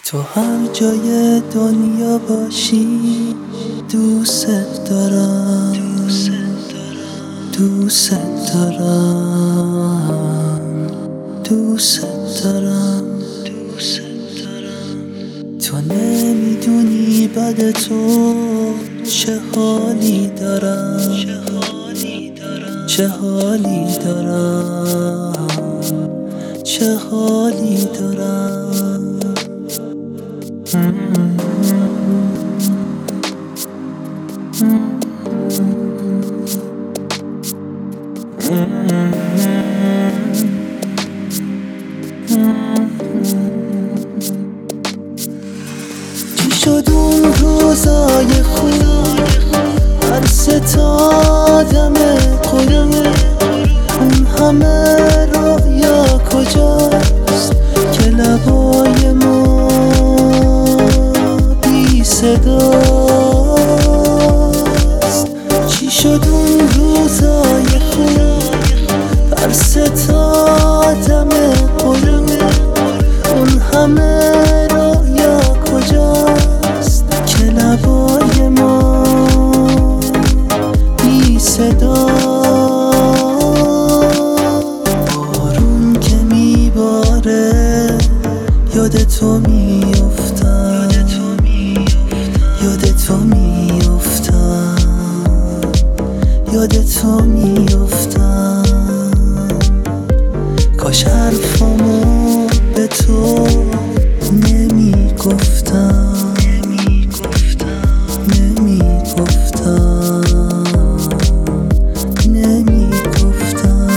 تو هر جای دنیا باشی دوست دارم، دوست دارم، دوست دارم. تو نمیدونی بعد تو چه حالی دارم، چه حالی دارم، چه حالی دارم. چی شد اون روزای خوب هر ستادم قرم، اون همه رویا کجاست که لبای ما بی صداست. چی شد اون روزای خوب هر ستادم قرم، اون همه رویا کجاست که لبای ما بی صداست. بارون که میباره یاد تو میافتم، یاد تو میافتم، یاد تو میافتم. کاش حرفامو به تو نمیگفتم، نمیگفتم، نمیگفتم.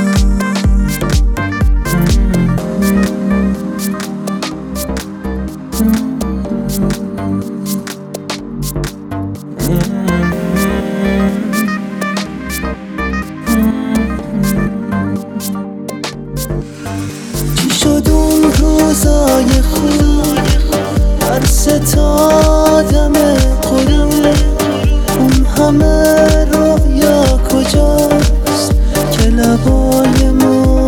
چی شد اون روزای خوب هر ستادم قرم، اون همه رویا کجاست که لبای ما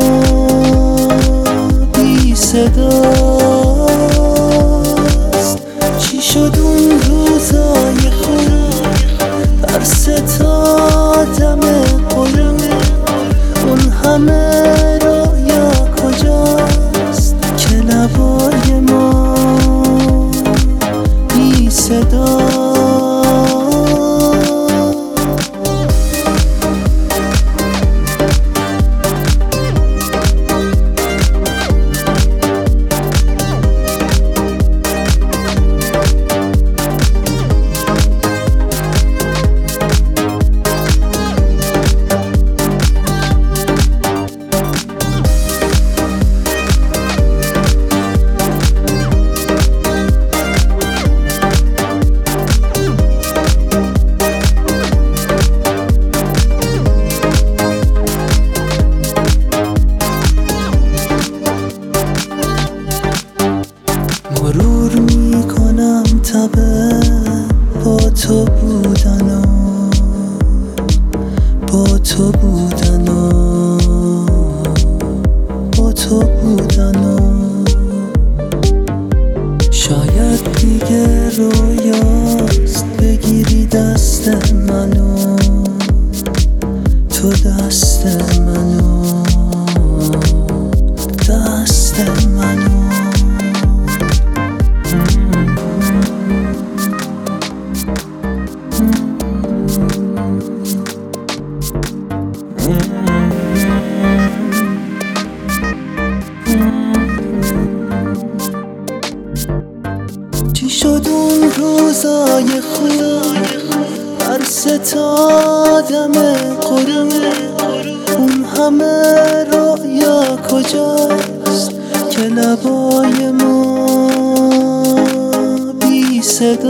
بی صداست. چی شد اون روزای خوب هر ستادم قرم، اون همه رویا کجاست که لبای ما بی صداست. مرور میکنم تبه با تو بودن و با تو بودن و با تو بودن و شاید دیگه رویاست بگیری دست منو، تو دست منو، دست منو. چی شد اون روزای خوب هر ستادم قرم، اون همه رویا کجاست که لبای ما بی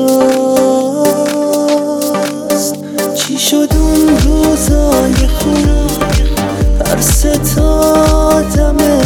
صداست. چی شد اون روزای خوب هر ستادم